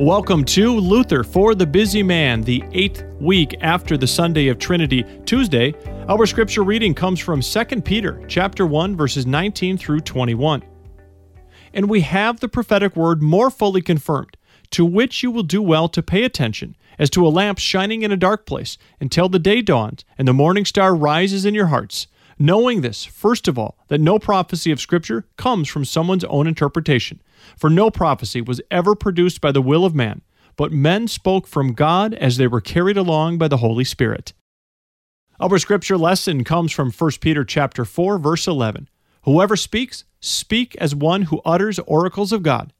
Welcome to Luther for the Busy Man, the 8th week after the Sunday of Trinity, Tuesday. Our scripture reading comes from 2 Peter chapter 1, verses 19 through 21. And we have the prophetic word more fully confirmed, to which you will do well to pay attention, as to a lamp shining in a dark place, until the day dawns and the morning star rises in your hearts. Knowing this, first of all, that no prophecy of Scripture comes from someone's own interpretation. For no prophecy was ever produced by the will of man, but men spoke from God as they were carried along by the Holy Spirit. Our scripture lesson comes from 1 Peter chapter 4, verse 11. Whoever speaks, speak as one who utters oracles of God.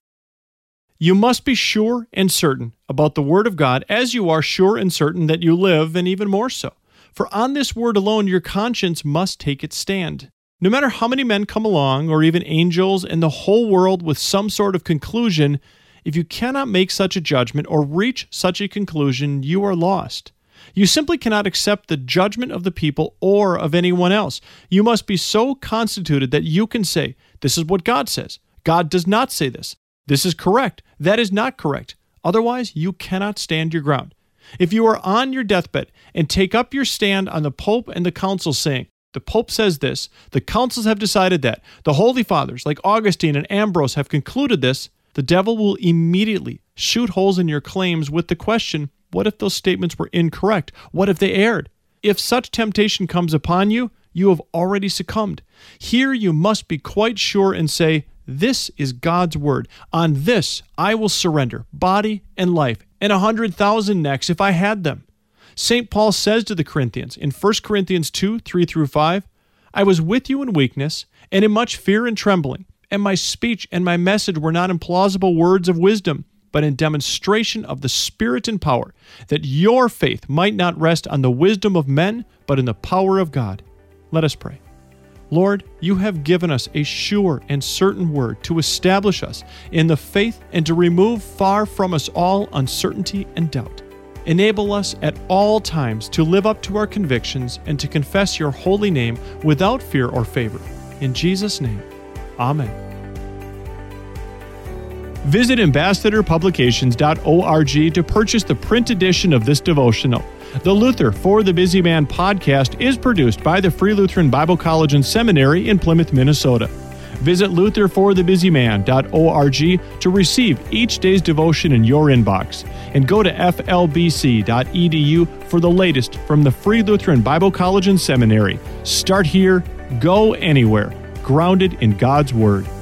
You must be sure and certain about the Word of God as you are sure and certain that you live, and even more so. For on this word alone your conscience must take its stand. No matter how many men come along, or even angels and the whole world with some sort of conclusion, if you cannot make such a judgment or reach such a conclusion, you are lost. You simply cannot accept the judgment of the people or of anyone else. You must be so constituted that you can say, this is what God says. God does not say this. This is correct. That is not correct. Otherwise, you cannot stand your ground. If you are on your deathbed and take up your stand on the Pope and the Council saying, the Pope says this, the councils have decided that, the Holy Fathers like Augustine and Ambrose have concluded this, the devil will immediately shoot holes in your claims with the question, what if those statements were incorrect? What if they erred? If such temptation comes upon you, you have already succumbed. Here you must be quite sure and say, this is God's word. On this I will surrender body and life, and 100,000 necks if I had them. St. Paul says to the Corinthians in 1 Corinthians 2, 3 through 5, I was with you in weakness and in much fear and trembling, and my speech and my message were not in plausible words of wisdom, but in demonstration of the Spirit and power, that your faith might not rest on the wisdom of men, but in the power of God. Let us pray. Lord, you have given us a sure and certain word to establish us in the faith and to remove far from us all uncertainty and doubt. Enable us at all times to live up to our convictions and to confess your holy name without fear or favor. In Jesus' name, amen. Visit ambassadorpublications.org to purchase the print edition of this devotional. The Luther for the Busy Man podcast is produced by the Free Lutheran Bible College and Seminary in Plymouth, Minnesota. Visit lutherforthebusyman.org to receive each day's devotion in your inbox, and go to flbc.edu for the latest from the Free Lutheran Bible College and Seminary. Start here, go anywhere, grounded in God's Word.